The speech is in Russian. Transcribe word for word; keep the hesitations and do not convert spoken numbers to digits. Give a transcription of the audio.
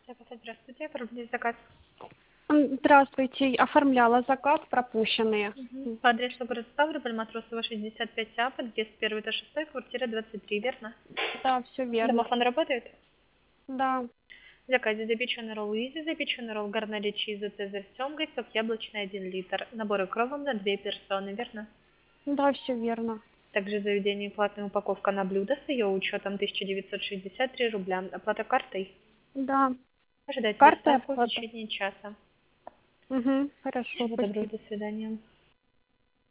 Здравствуйте, пробудить заказ. М, Здравствуйте, оформляла заказ, пропущенные. Мгм. М, По адресу город Ставрополь, Матросова, шестьдесят пять А, подъезд первый до шестой, квартира двадцать три, верно? Да, все верно. Домофон работает? Да, В заказе запеченный ролл изи, запеченный ролл гарнери чиза, цезарь с семгой, сок яблочный один литр. Наборы кровом на две персоны, верно? да, все верно. Также в заведении платная упаковка на блюдо с ее учетом тысяча девятьсот шестьдесят три рубля. Оплата картой. Да, Ожидайте карта доставку в оплата. течение часа. Угу, хорошо, Всего доброго, спасибо. до свидания.